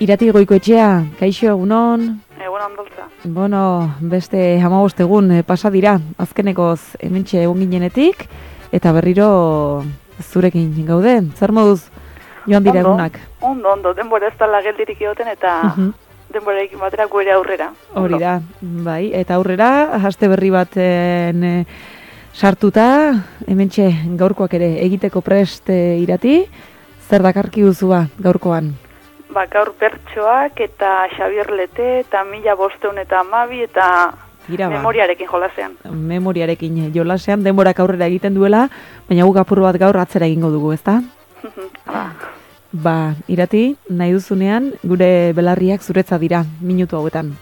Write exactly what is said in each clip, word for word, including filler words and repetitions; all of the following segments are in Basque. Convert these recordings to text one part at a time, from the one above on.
Irati Goikoetxea, kaixo egunon? Egunon doltza. Bueno, beste hamabost egun eh, pasa dira, azkenekoz hementxe egun ginenetik, eta berriro zurekin gaude. Zer moduz joan dira egunak? Ondo, ondo, denbora ez dala geldirik egoten eta uh -huh. denborarekin batera guere aurrera. Hori da, bai, eta aurrera, haste berri baten e, sartuta, hementxe gaurkoak ere egiteko prest e, Irati, zer dakarki duzua gaurkoan? Ba, gaur bertsoak eta Xabier Lete eta mila bosteun eta amabi eta Tira, ba. memoriarekin jolasean. Memoriarekin jolasean, denborak aurrera egiten duela, baina guk apur bat gaur atzera egingo dugu, ezta? Ba, Irati, nahi duzunean, gure belarriak zuretza dira, minutu hauetan.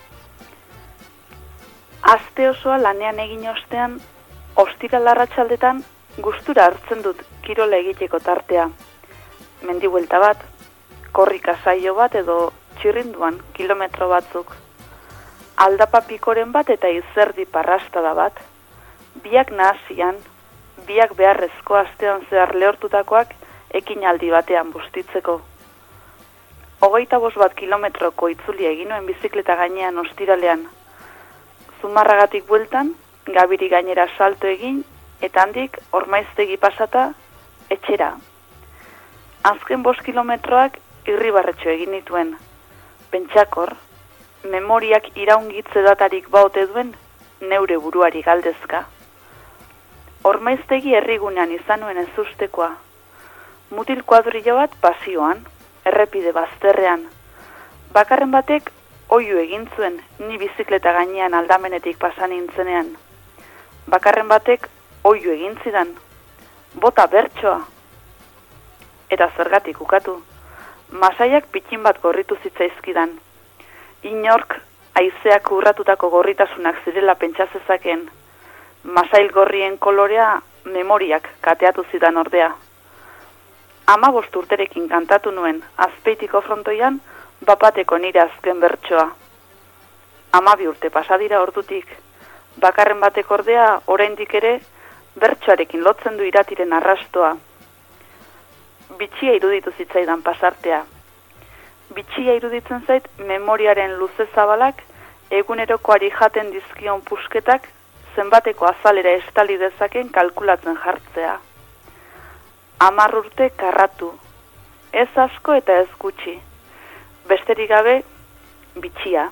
Aste osoa lanean egin ostean, ostira larratsaldetan gustura hartzen dut kirola egiteko tartea. Mendi buelta bat, korrika saio bat edo txirrinduan kilometro batzuk. Aldapa pikoren bat eta izerdi parrastada bat. Biak nahasian, biak beharrezko astean zehar lehortutakoak ekinaldi batean bustitzeko. Hogeita bost bat kilometroko itzulia egin nuen bizikleta gainean ostiralean. Zumarragatik bueltan, Gabiri gainera salto egin, eta handik Ormaiztegi pasata etxera. Azken bost kilometroak irribarretxo egin nituen. Pentsakor, memoriak iraungitze datarik baote duen neure buruari galdezka. Ormaiztegi herrigunean izan nuen ez ustekoa. Mutil kuadrilla bat pasioan, errepide bazterrean. Bakarren batek oihu egin zuen ni bizikleta gainean aldamenetik pasan nintzenean. Bakarren batek oihu egin zidan. Bota bertsoa. Eta zergatik ukatu. Masaiak pitxin bat gorritu zitzaizkidan. Inork haizeak urratutako gorritasunak zirela pentsazezakeen. Masail gorrien kolorea memoriak kateatu zidan ordea. Ama bost urterekin kantatu nuen, Azpeitiko frontoian, bapateko nire azken bertsoa. Amabi urte pasadira ordutik, bakarren batek ordea, oraindik ere, bertsoarekin lotzen du Iratiren arrastoa. Bitxia iruditu zitzaidan pasartea. Bitxia iruditzen zait memoriaren luze zabalak, egunerokoari jaten dizkion pusketak, zenbateko azalera estali dezaken kalkulatzen jartzea. Hamar urte karratu, ez asko eta ez gutxi, besterik gabe bitxia.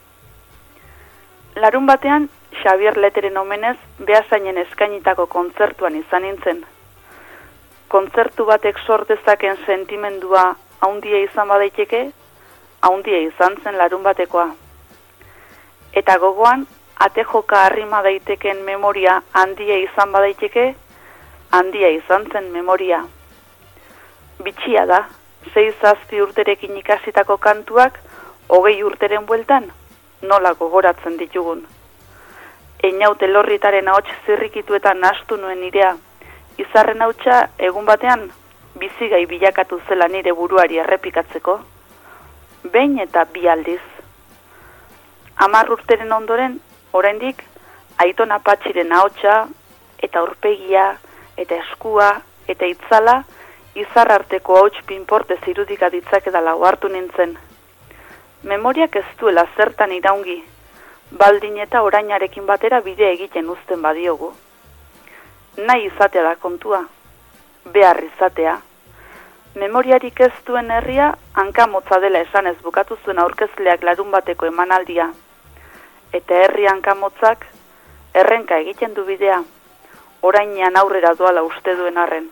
Larun batean, Xabier Leteren omenez, Beasainen eskainitako kontzertuan izan nintzen. Kontzertu batek sortezaken sentimendua haundia izan badaiteke, haundia izan zen larun batekoa. Eta gogoan, ate joka arrima daiteken memoria handia izan badaiteke, handia izan zen memoria. Bitxia da, sei zazpi urterekin ikasitako kantuak, hogei urteren bueltan, nola gogoratzen ditugun. Einaute lorritaren ahots zirrikituetan nahastu nuen nirea, izarren hautsa egun batean, bizigai bilakatu zela nire buruari errepikatzeko. Behin eta bi aldiz. Hamar urteren ondoren, oraindik, Aiton Apatxiren ahotsa, eta aurpegia, eta eskua, eta itzala, izar arteko hauts pinportez irudika ditzakedala ohartu nintzen. Memoriak ez duela zertan iraungi, baldin eta orainarekin batera bide egiten uzten badiogu. Nahi izatea da kontua, behar izatea. Memoriarik ez duen herria, hankamotza dela esanez bukatu zuen aurkezleak larun bateko emanaldia. Eta herri hankamotzak, errenka egiten du bidea, orainean aurrera doala uste duen arren.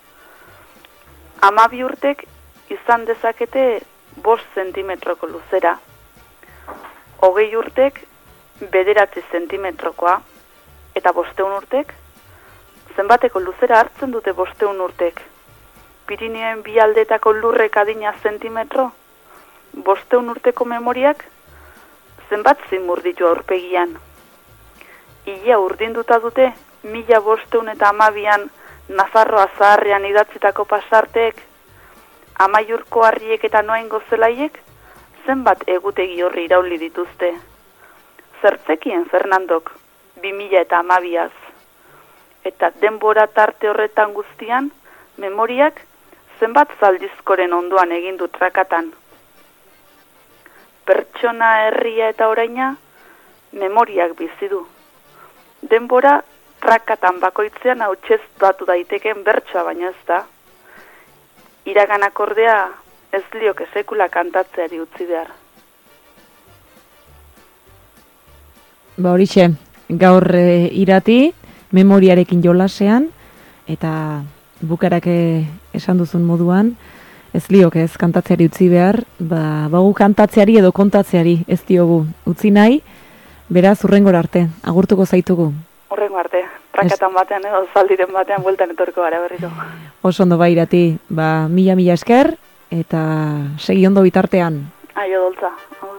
Amabi urtek izan dezakete bost zentimetroko luzera. Hogei urtek bederatzi zentimetrokoa, eta bosteun urtek, zenbateko luzera hartzen dute bosteun urtek. Pirinioen bi aldetako lurrek adina zentimetro, bosteun urteko memoriak, zenbat zimur ditu aurpegian. Ia urdinduta dute, mila bosteun eta amabian Nafarroa zaharrean idatzitako pasarteek, Amaiurko harriek eta Noaingo zelaiek, zenbat egutegi horri irauli dituzte. Zertzekien Fernandok, bi mila eta amabiaz. Eta denbora tarte horretan guztian, memoriak zenbat zaldizkoren ondoan egin du trakatan. pertsona, herria eta oraina memoriak bizi du. Denbora trakatan bakoitzean hautsez batu daiteken bertsoa baino ez da. Iraganak ordea ez lioke sekula kantatzeari utzi behar. Ba horixe, gaur e, irati, memoriarekin jolasean, eta bukarak esan duzun moduan, ez lioke ez kantatzeari utzi behar, ba, bagu kantatzeari edo kontatzeari ez diogu utzi nahi, beraz urrengora arte, agurtuko zaitugu. Urrengo arte, prakatan batean edo zaldiren batean bueltan etorko gara berriro. Oso ondo bai irati, ba, mila mila esker, eta segi ondo bitartean. Aio doltza.